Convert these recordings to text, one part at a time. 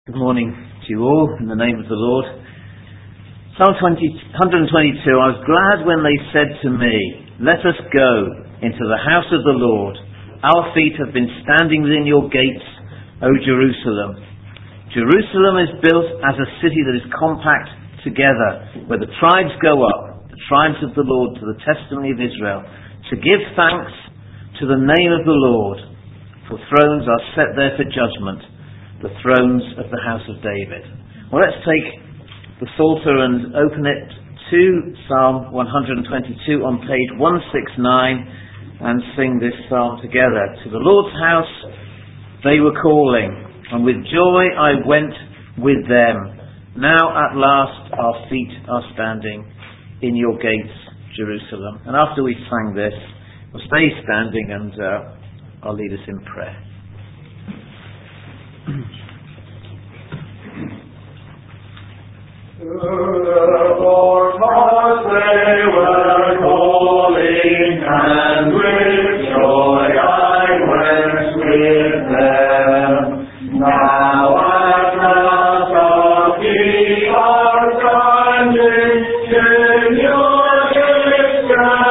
Good morning to you all, in the name of the Lord. Psalm 122, I was glad when they said to me, "Let us go into the house of the Lord. Our feet have been standing within your gates, O Jerusalem." Jerusalem is built as a city that is compact together, where the tribes go up, the tribes of the Lord, to the testimony of Israel, to give thanks to the name of the Lord, for thrones are set there for judgment, the thrones of the house of David. Well, let's take the Psalter and open it to Psalm 122 on page 169 and sing this psalm together. To the Lord's house they were calling, and with joy I went with them. Now at last our feet are standing in your gates, Jerusalem. And after we sang this, we'll stay standing and I'll lead us in prayer. To the Lord's house they were calling, and with joy I went with them. Now at last our feet are standing in your gates,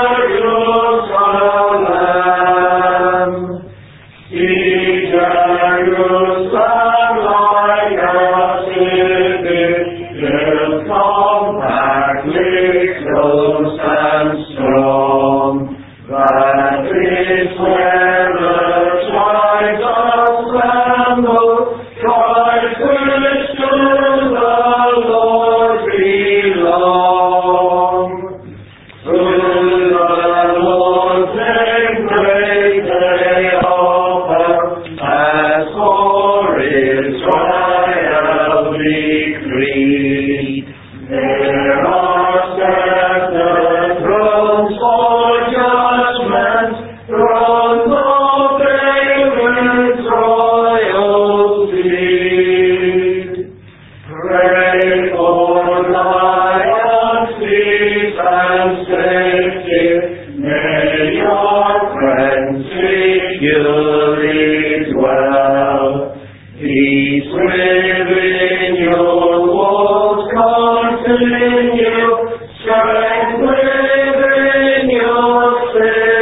Jerusalem. See Jerusalem like a city, compactly close and strong. That is where the tribes assemble, tribes which to the Lord belong. To the Lord sing praise they offer, as for Israel decreed. There are set the thrones for judgment, thrones of David's royal seed. Pray for lions, peace and safety. May your friends securely dwell. Peace within your walls continue, strength within your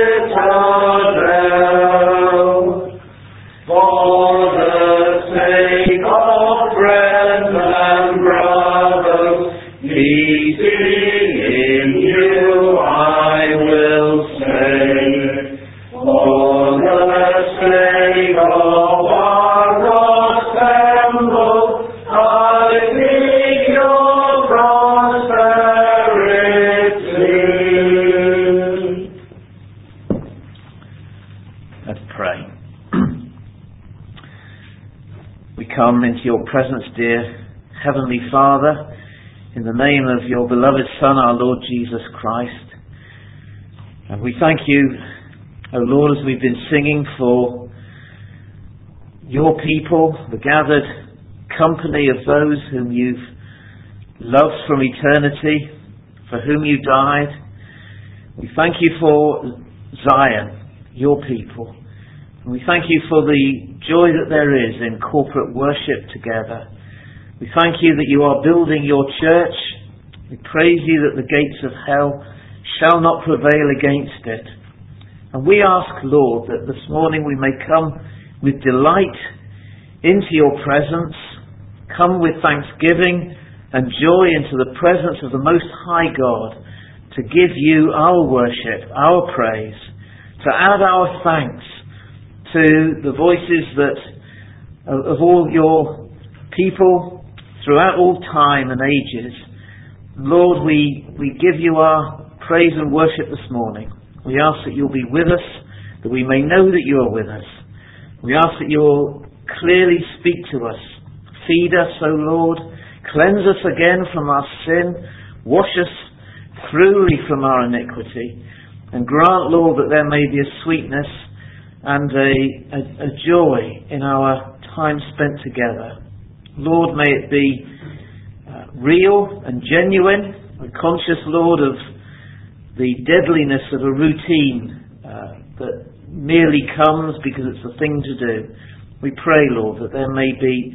citadel. For the sake of friends and brothers, meeting in you I will say. For the sake of our temple, I seek your prosperity. Let's pray. We come into your presence, dear Heavenly Father, in the name of your beloved Son, our Lord Jesus Christ. And we thank you, O Lord, as we've been singing, for your people, the gathered company of those whom you've loved from eternity, for whom you died. We thank you for Zion, your people. And we thank you for the joy that there is in corporate worship together. We thank you that you are building your church. We praise you that the gates of hell shall not prevail against it. And we ask, Lord, that this morning we may come with delight into your presence, come with thanksgiving and joy into the presence of the Most High God, to give you our worship, our praise, to add our thanks to the voices that of all your people throughout all time and ages. Lord, we give you our praise and worship this morning. We ask that you'll be with us, that we may know that you are with us. We ask that you'll clearly speak to us. Feed us, O Lord. Cleanse us again from our sin. Wash us thoroughly from our iniquity. And grant, Lord, that there may be a sweetness and a joy in our time spent together. Lord, may it be real and genuine. We're conscious, Lord, of the deadliness of a routine that merely comes because it's the thing to do. We pray, Lord, that there may be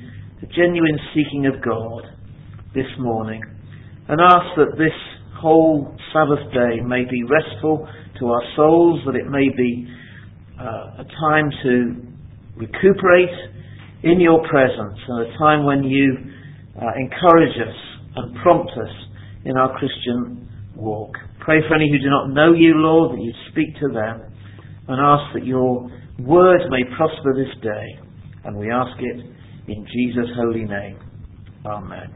the genuine seeking of God this morning, and ask that this whole Sabbath day may be restful to our souls, that it may be a time to recuperate in your presence, and a time when you encourage us and prompt us in our Christian walk. Pray for any who do not know you, Lord, that you speak to them, and ask that your word may prosper this day. And we ask it in Jesus' holy name. Amen.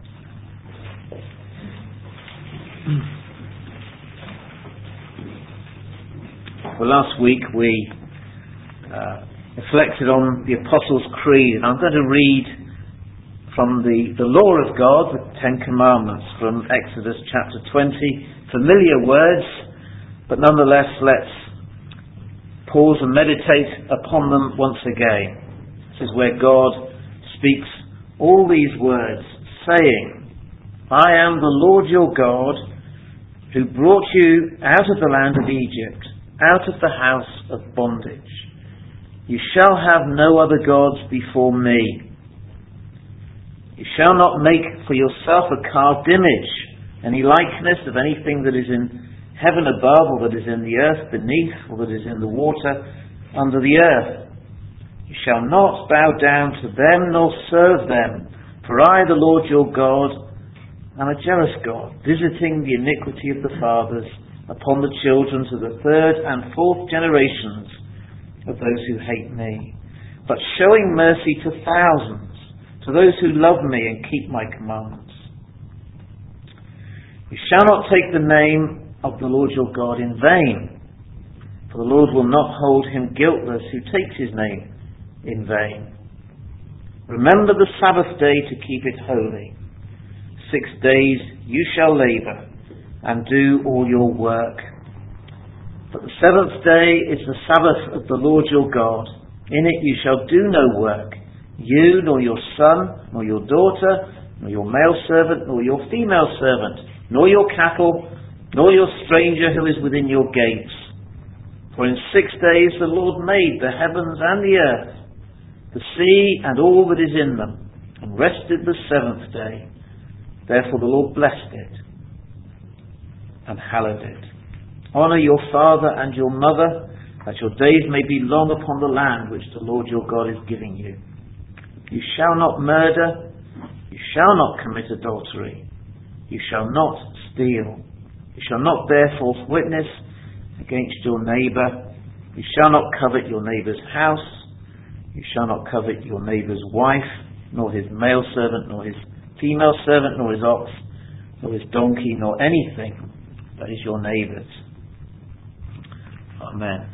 Well, last week we reflected on the Apostles' Creed, and I'm going to read from the law of God, the Ten Commandments, from Exodus chapter 20. Familiar words, but nonetheless let's pause and meditate upon them once again. This is where God speaks all these words, saying, I am the Lord your God, who brought you out of the land of Egypt, out of the house of bondage. You shall have no other gods before me. You shall not make for yourself a carved image, any likeness of anything that is in heaven above, or that is in the earth beneath, or that is in the water under the earth. You shall not bow down to them, nor serve them, for I, the Lord your God, am a jealous God, visiting the iniquity of the fathers upon the children to the third and fourth generations of those who hate me, but showing mercy to thousands, to those who love me and keep my commandments. You shall not take the name of the Lord your God in vain, for the Lord will not hold him guiltless who takes his name in vain. Remember the Sabbath day to keep it holy. 6 days you shall labour and do all your work. But the seventh day is the Sabbath of the Lord your God. In it you shall do no work, you, nor your son, nor your daughter, nor your male servant, nor your female servant, nor your cattle, nor your stranger who is within your gates. For in 6 days the Lord made the heavens and the earth, the sea and all that is in them, and rested the seventh day. Therefore the Lord blessed it and hallowed it. Honour your father and your mother, that your days may be long upon the land which the Lord your God is giving you. You shall not murder, you shall not commit adultery, you shall not steal, you shall not bear false witness against your neighbour, you shall not covet your neighbour's house, you shall not covet your neighbour's wife, nor his male servant, nor his female servant, nor his ox, nor his donkey, nor anything that is your neighbour's. Amen.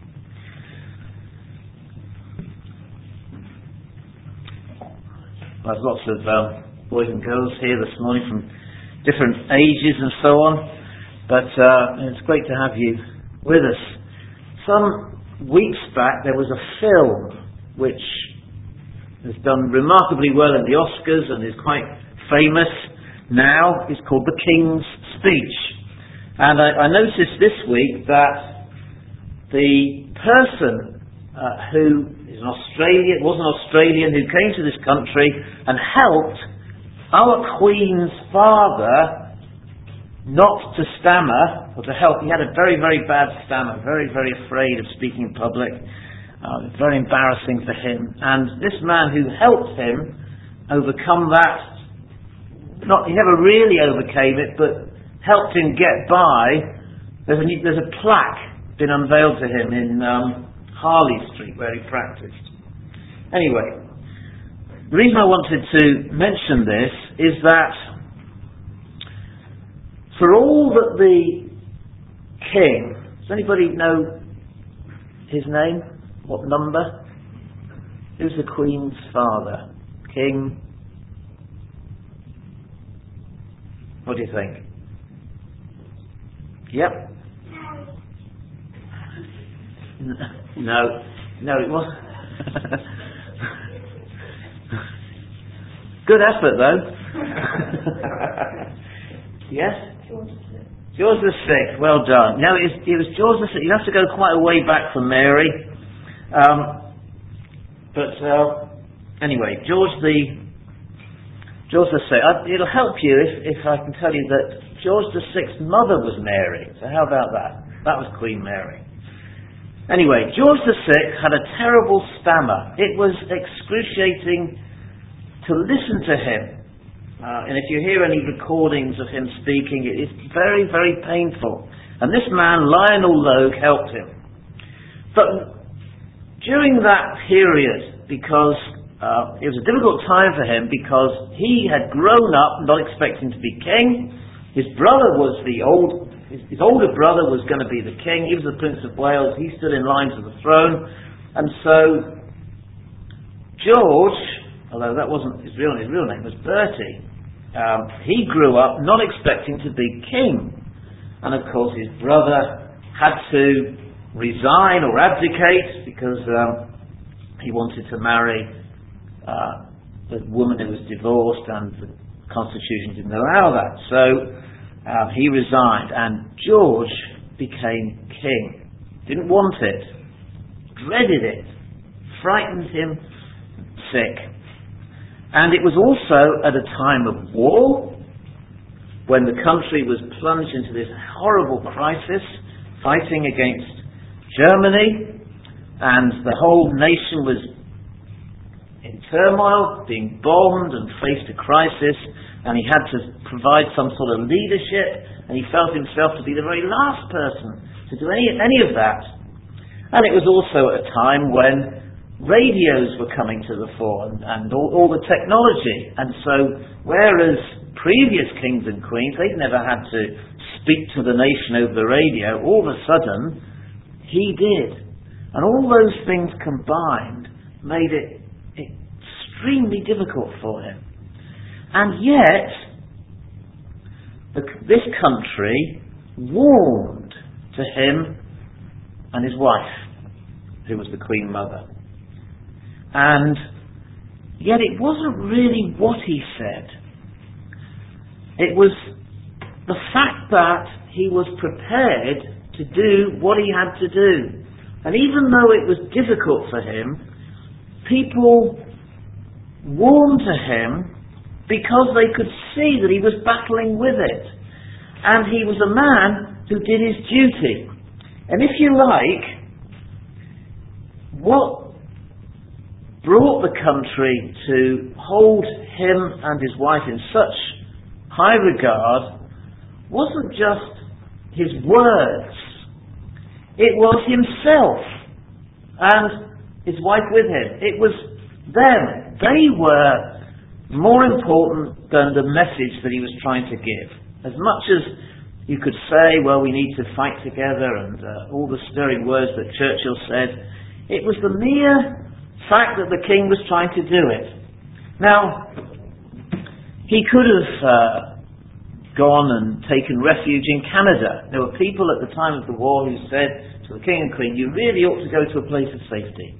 There's lots of boys and girls here this morning from different ages and so on, but it's great to have you with us. Some weeks back there was a film which has done remarkably well in the Oscars and is quite famous now. It's called The King's Speech. And I noticed this week that the person who was an Australian who came to this country and helped our Queen's father not to stammer, or to help. He had a very, very bad stammer, very, very afraid of speaking in public. Very embarrassing for him. And this man who helped him overcome that, he never really overcame it, but helped him get by. There's a plaque been unveiled to him in Harley Street where he practiced. Anyway, the reason I wanted to mention this is that for all that the king, does anybody know his name? What number? Who's the Queen's father? King? What do you think? Yep. No, it wasn't. Good effort, though. Yes? George VI. Well done. No, it was George VI. You have to go quite a way back from Mary. Anyway, George George VI, it'll help you if I can tell you that George VI's mother was Mary. So how about that? That was Queen Mary. Anyway, George VI had a terrible stammer. It was excruciating to listen to him. And if you hear any recordings of him speaking, it is very, very painful. And this man, Lionel Logue, helped him. But during that period, because it was a difficult time for him, because he had grown up not expecting to be king. His brother was his older brother was going to be the king. He was the Prince of Wales. He stood in line to the throne. And so George, although that wasn't his real name was Bertie, he grew up not expecting to be king. And of course his brother had to resign or abdicate because he wanted to marry the woman who was divorced, and the Constitution didn't allow that. So he resigned, and George became king. Didn't want it, dreaded it, frightened him sick. And it was also at a time of war, when the country was plunged into this horrible crisis, fighting against Germany, and the whole nation was in turmoil, being bombed and faced a crisis, and he had to provide some sort of leadership, and he felt himself to be the very last person to do any of that. And it was also at a time when radios were coming to the fore, and all the technology. And so, whereas previous kings and queens, they'd never had to speak to the nation over the radio, all of a sudden, he did. And all those things combined made it extremely difficult for him. And yet, this country warmed to him and his wife, who was the Queen Mother. And yet it wasn't really what he said. It was the fact that he was prepared to do what he had to do. And even though it was difficult for him, people warmed to him because they could see that he was battling with it. And he was a man who did his duty. And if you like, what brought the country to hold him and his wife in such high regard wasn't just his words. It was himself and his wife with him. It was them. They were more important than the message that he was trying to give. As much as you could say, well, we need to fight together, and all the stirring words that Churchill said, it was the mere fact that the king was trying to do it. Now, he could have gone and taken refuge in Canada. There were people at the time of the war who said to the king and queen, you really ought to go to a place of safety.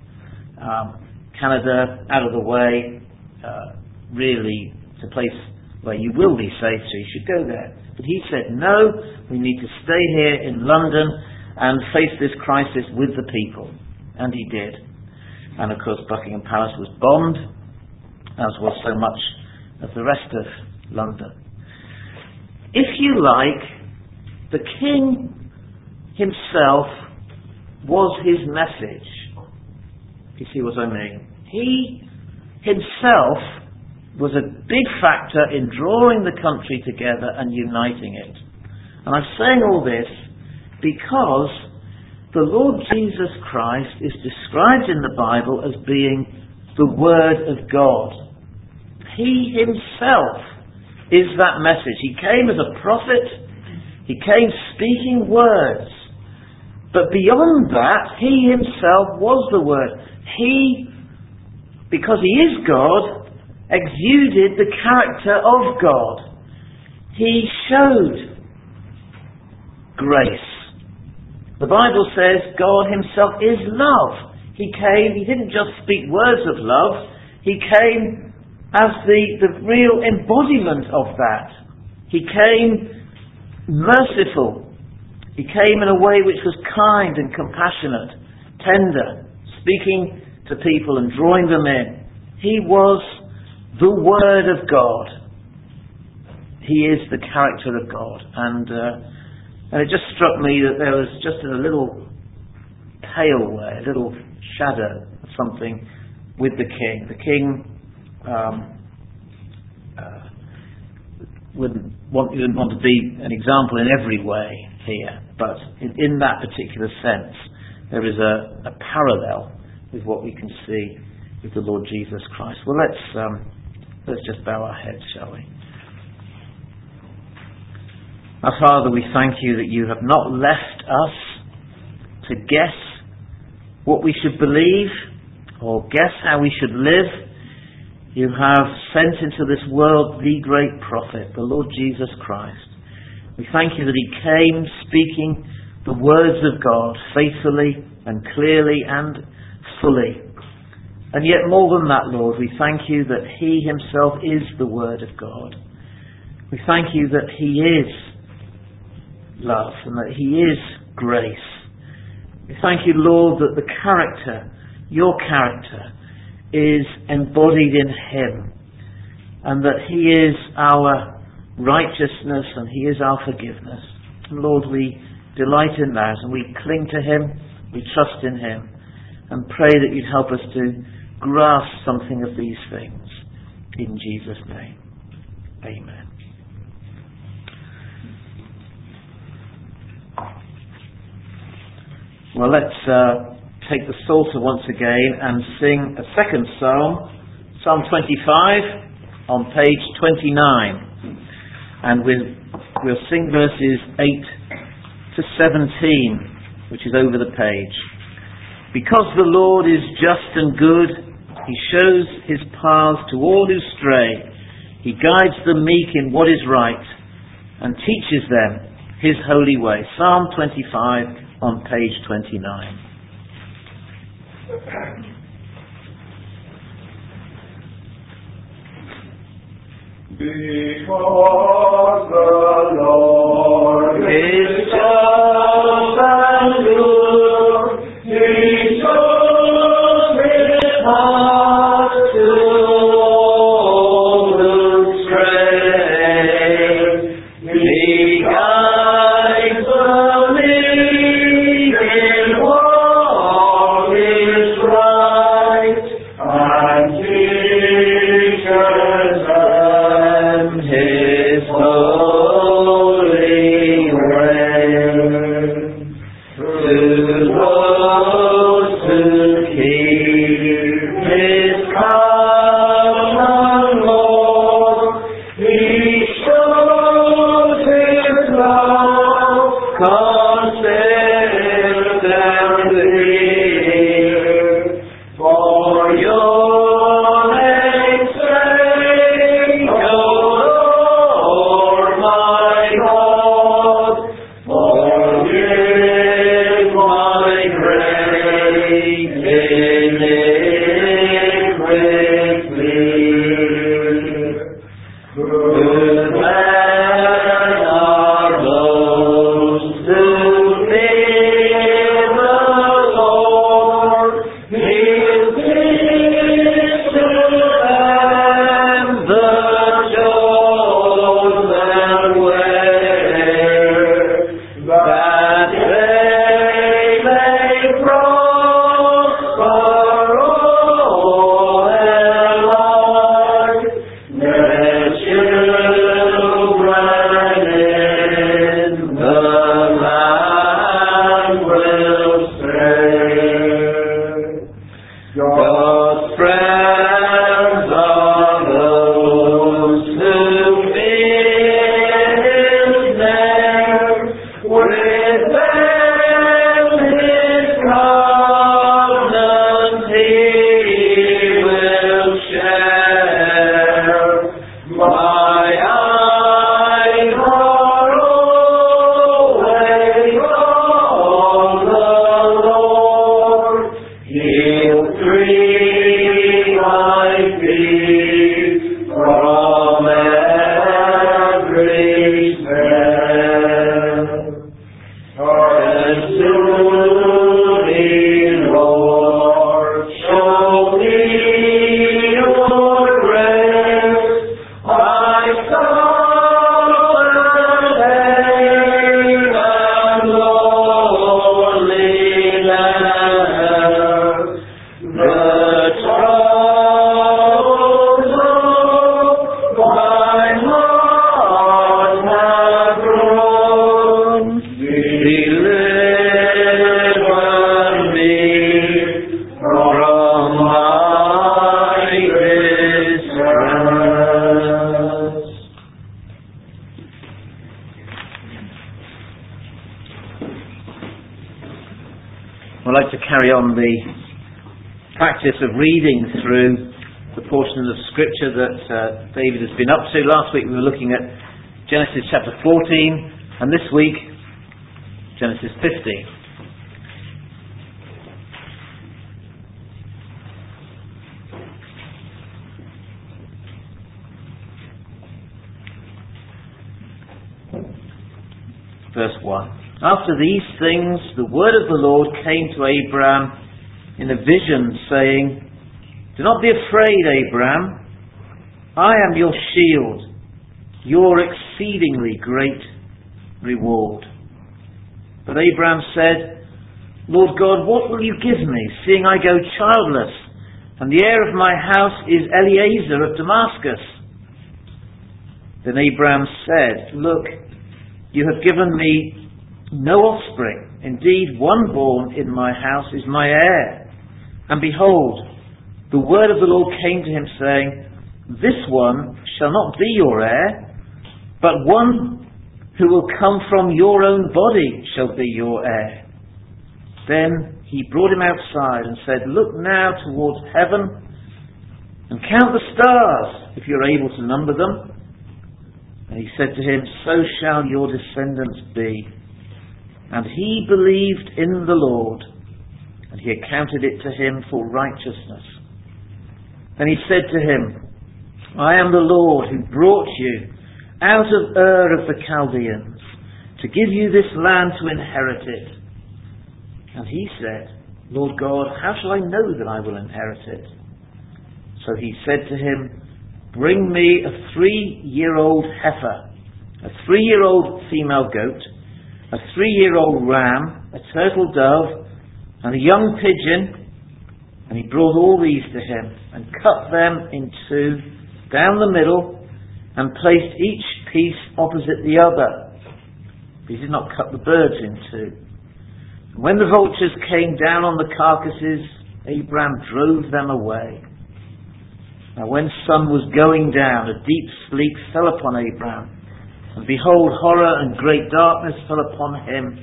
Canada, out of the way, really, it's a place where you will be safe, so you should go there. But he said, no, we need to stay here in London and face this crisis with the people. And he did. And of course Buckingham Palace was bombed, as was so much of the rest of London. If you like, the king himself was his message. You see what I mean? He himself was a big factor in drawing the country together and uniting it. And I'm saying all this because the Lord Jesus Christ is described in the Bible as being the Word of God. He himself is that message. He came as a prophet. He came speaking words. But beyond that, he himself was the Word. He, because he is God, exuded the character of God. He showed grace. The Bible says God himself is love. He came, he didn't just speak words of love, he came as the real embodiment of that. He came merciful. He came in a way which was kind and compassionate, tender, speaking to people and drawing them in. He was the Word of God. He is the character of God. And it just struck me that there was just a little pale way, a little shadow of something with the king. The king wouldn't want to be an example in every way here, but in that particular sense, there is a parallel with what we can see with the Lord Jesus Christ. Well, let's just bow our heads, shall we? Our Father, we thank you that you have not left us to guess what we should believe or guess how we should live. You have sent into this world the great prophet, the Lord Jesus Christ. We thank you that he came speaking the words of God faithfully and clearly and fully. And yet more than that, Lord, we thank you that he himself is the Word of God. We thank you that he is love and that he is grace. We thank you, Lord, that the character, your character, is embodied in him, and that he is our righteousness and he is our forgiveness. And Lord, we delight in that, and we cling to him, we trust in him, and pray that you'd help us to grasp something of these things. In Jesus' name, amen. Well, let's take the Psalter once again and sing a second psalm, Psalm 25, on page 29. And we'll sing verses 8 to 17, which is over the page. Because the Lord is just and good, he shows his paths to all who stray. He guides the meek in what is right and teaches them his holy way. Psalm 25 on page 29. Because the Lord is just and good, he shows his path to all who stray. He guides the meek in what is right, and teaches them his holy way. To those who keep his covenant law, he shows his love consistently. For your name's sake, O Lord my God, forgive my great iniquity. Good men are those who fear the Lord. His peace to them, the chosen way, that they may prosper all their life. Their children in the land will stray. God's friends are those who fear his name. With them his covenant he will share. My eyes are always on the Lord. He'll free my feet from every snare. Pursue me, Lord, show me your grace. Carry on the practice of reading through the portion of Scripture that David has been up to. Last week we were looking at Genesis chapter 14, and this week Genesis 15. Verse 1. After these things, the word of the Lord came to Abraham in a vision, saying, "Do not be afraid, Abraham. I am your shield, your exceedingly great reward." But Abraham said, "Lord God, what will you give me, seeing I go childless, and the heir of my house is Eliezer of Damascus?" Then Abraham said, "Look, you have given me no offspring. Indeed, one born in my house is my heir. And behold, the word of the Lord came to him, saying, This one shall not be your heir, but one who will come from your own body shall be your heir." Then he brought him outside and said, "Look now towards heaven and count the stars, if you are able to number them." And he said to him, "So shall your descendants be." And he believed in the Lord, and he accounted it to him for righteousness. Then he said to him, "I am the Lord who brought you out of Ur of the Chaldeans to give you this land to inherit it." And he said, "Lord God, how shall I know that I will inherit it?" So he said to him, "Bring me a 3-year-old heifer, a 3-year-old female goat, a 3-year-old ram, a turtle dove, and a young pigeon." And he brought all these to him, and cut them in two down the middle, and placed each piece opposite the other. But he did not cut the birds in two. And when the vultures came down on the carcasses, Abraham drove them away. Now when sun was going down, a deep sleep fell upon Abraham. And behold, horror and great darkness fell upon him.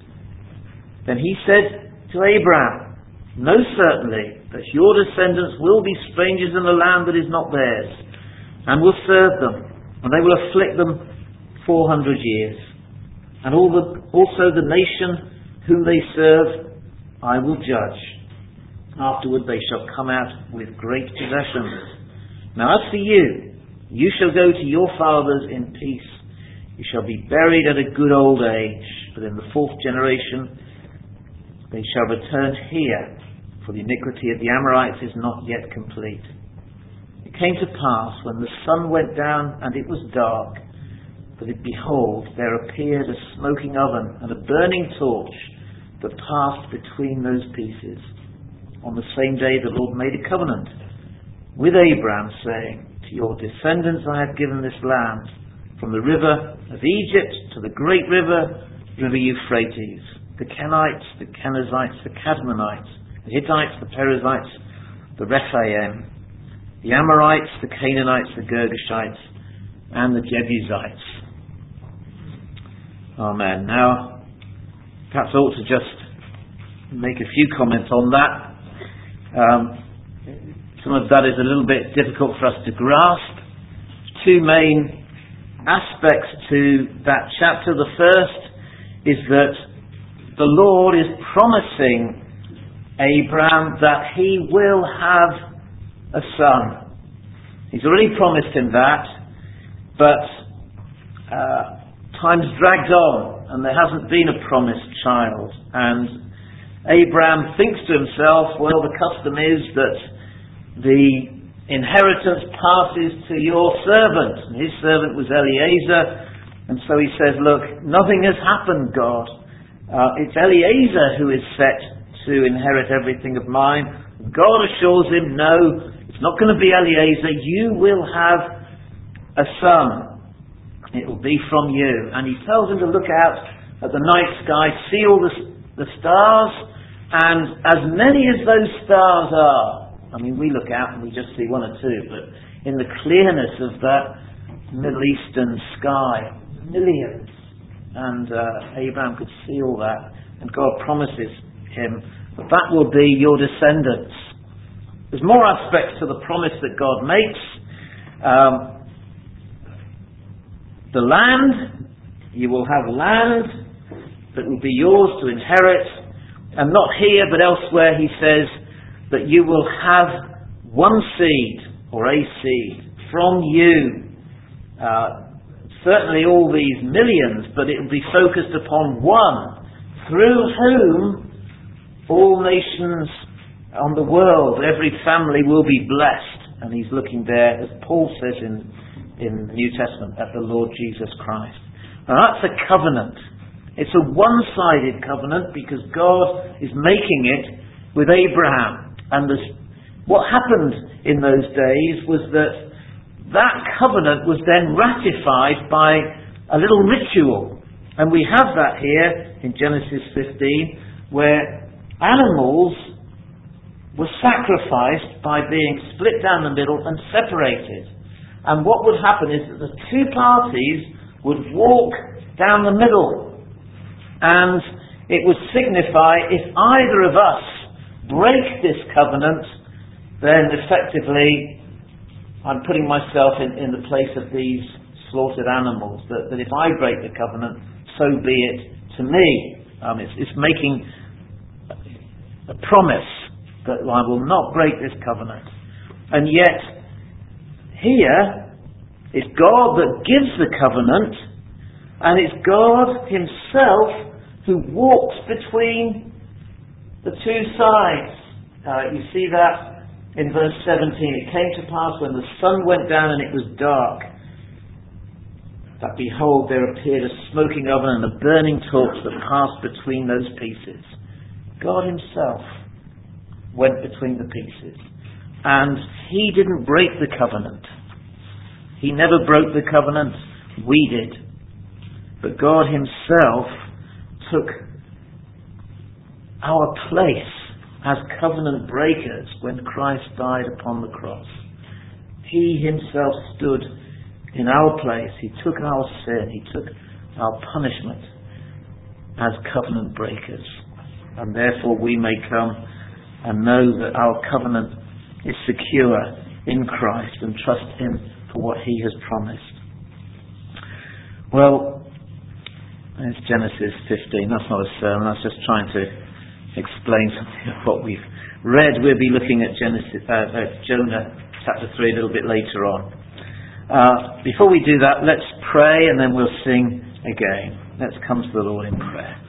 Then he said to Abraham, "Know certainly that your descendants will be strangers in a land that is not theirs, and will serve them, and they will afflict them 400 years. And also the nation whom they serve I will judge. Afterward they shall come out with great possessions. Now as for you, you shall go to your fathers in peace. You shall be buried at a good old age, but in the 4th generation they shall return here, for the iniquity of the Amorites is not yet complete." It came to pass, when the sun went down and it was dark, that behold, there appeared a smoking oven and a burning torch that passed between those pieces. On the same day the Lord made a covenant with Abraham, saying, "To your descendants I have given this land, from the river of Egypt to the great river Euphrates, the Kenites, the Kenizzites, the Cadmonites, the Hittites, the Perizzites, the Rephaim, the Amorites, the Canaanites, the Girgashites, and the Jebusites." Amen. Now, perhaps I ought to just make a few comments on that. Some of that is a little bit difficult for us to grasp. Two main aspects to that chapter. The first is that the Lord is promising Abraham that he will have a son. He's already promised him that, but time's dragged on and there hasn't been a promised child. And Abraham thinks to himself, well, the custom is that the inheritance passes to your servant. And his servant was Eliezer. And so he says, look, nothing has happened, God. It's Eliezer who is set to inherit everything of mine. God assures him, no, it's not going to be Eliezer. You will have a son. It will be from you. And he tells him to look out at the night sky, see all the stars, and as many as those stars are. I mean, we look out and we just see one or two, but in the clearness of that Middle Eastern sky, millions. And Abraham could see all that. And God promises him that will be your descendants. There's more aspects to the promise that God makes. The land, you will have land that will be yours to inherit. And not here but elsewhere he says that you will have one seed, or a seed, from you. Certainly all these millions, but it will be focused upon one, through whom all nations on the world, every family will be blessed. And he's looking there, as Paul says in the New Testament, at the Lord Jesus Christ. Now that's a covenant. It's a one-sided covenant because God is making it with Abraham. And what happened in those days was that covenant was then ratified by a little ritual. And we have that here in Genesis 15, where animals were sacrificed by being split down the middle and separated. And what would happen is that the two parties would walk down the middle. And it would signify, if either of us break this covenant, then effectively I'm putting myself in the place of these slaughtered animals. That if I break the covenant, so be it to me. It's making a promise that I will not break this covenant. And yet, here, it's God that gives the covenant, and it's God himself who walks between the two sides. You see that in verse 17. It came to pass when the sun went down and it was dark, that behold, there appeared a smoking oven and a burning torch that passed between those pieces. God himself went between the pieces. And he didn't break the covenant. He never broke the covenant. We did. But God himself took our place as covenant breakers when Christ died upon the cross. He himself stood in our place. He took our sin. He took our punishment as covenant breakers. And therefore we may come and know that our covenant is secure in Christ and trust him for what he has promised. Well, it's Genesis 15. That's not a sermon. I was just trying to explain something of what we've read. We'll be looking at Jonah chapter 3 a little bit later on. Before we do that, let's pray and then we'll sing again. Let's come to the Lord in prayer.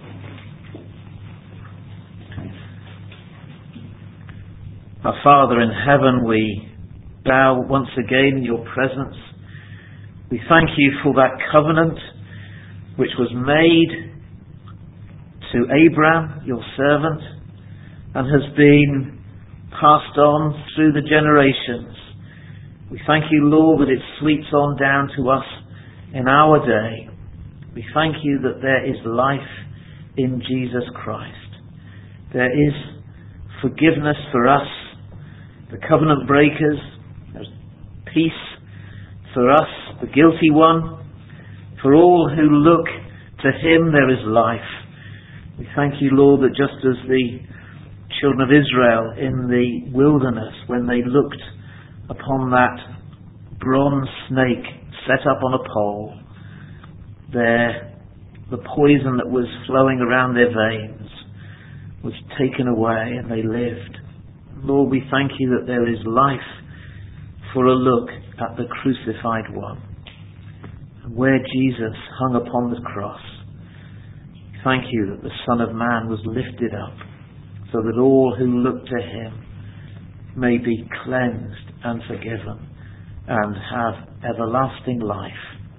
Our Father in heaven, we bow once again in your presence. We thank you for that covenant which was made to Abraham, your servant, and has been passed on through the generations. We thank you, Lord, that it sweeps on down to us in our day. We thank you that there is life in Jesus Christ. There is forgiveness for us, the covenant breakers. There's peace for us, the guilty one. For all who look to him, there is life. We thank you, Lord, that just as the children of Israel in the wilderness, when they looked upon that bronze snake set up on a pole, the poison that was flowing around their veins was taken away and they lived. Lord, we thank you that there is life for a look at the crucified one, and where Jesus hung upon the cross. Thank you that the Son of Man was lifted up so that all who look to him may be cleansed and forgiven and have everlasting life.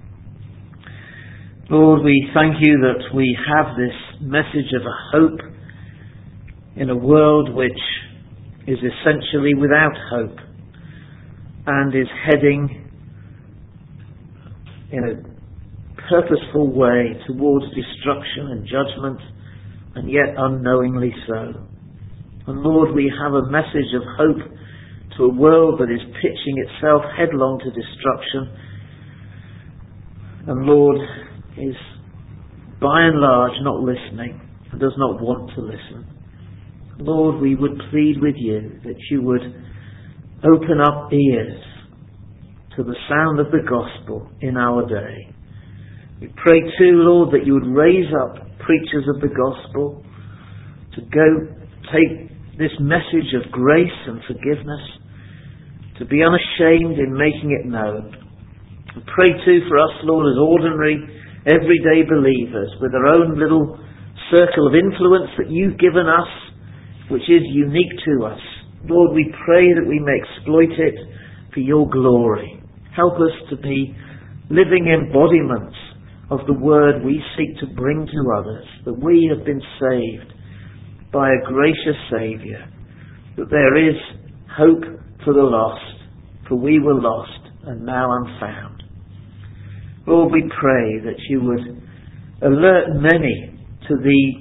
Lord, we thank you that we have this message of a hope in a world which is essentially without hope and is heading in a purposeful way towards destruction and judgment, and yet unknowingly so. And Lord, we have a message of hope to a world that is pitching itself headlong to destruction, and Lord, is by and large not listening and does not want to listen. Lord, we would plead with you that you would open up ears to the sound of the gospel in our day. We pray too, Lord, that you would raise up preachers of the gospel to go take this message of grace and forgiveness, to be unashamed in making it known. We pray too for us, Lord, as ordinary, everyday believers with our own little circle of influence that you've given us, which is unique to us. Lord, we pray that we may exploit it for your glory. Help us to be living embodiments of the word we seek to bring to others, that we have been saved by a gracious Saviour, that there is hope for the lost, for we were lost and now am found. Lord, we pray that you would alert many to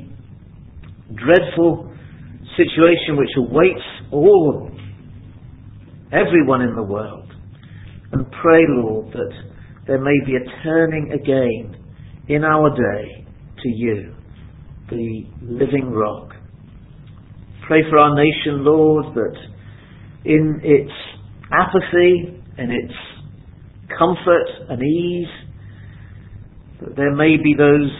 the dreadful situation which awaits everyone in the world, and pray, Lord, that there may be a turning again in our day to you, the living rock. Pray for our nation, Lord, that in its apathy and its comfort and ease, that there may be those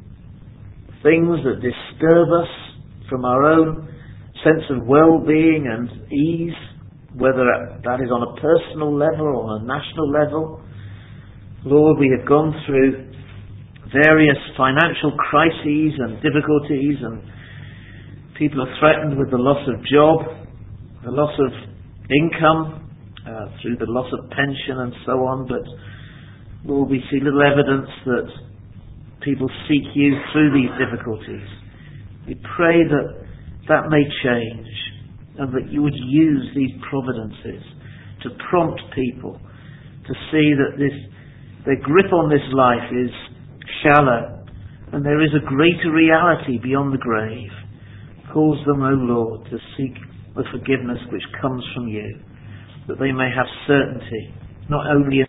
things that disturb us from our own sense of well-being and ease, whether that is on a personal level or on a national level. Lord, we have gone through various financial crises and difficulties, and people are threatened with the loss of job, the loss of income, through the loss of pension and so on. But Lord, we see little evidence that people seek you through these difficulties. We pray that that may change, and that you would use these providences to prompt people to see that their grip on this life is shallow, and there is a greater reality beyond the grave. Cause them, O Lord, to seek the forgiveness which comes from you, that they may have certainty, not only in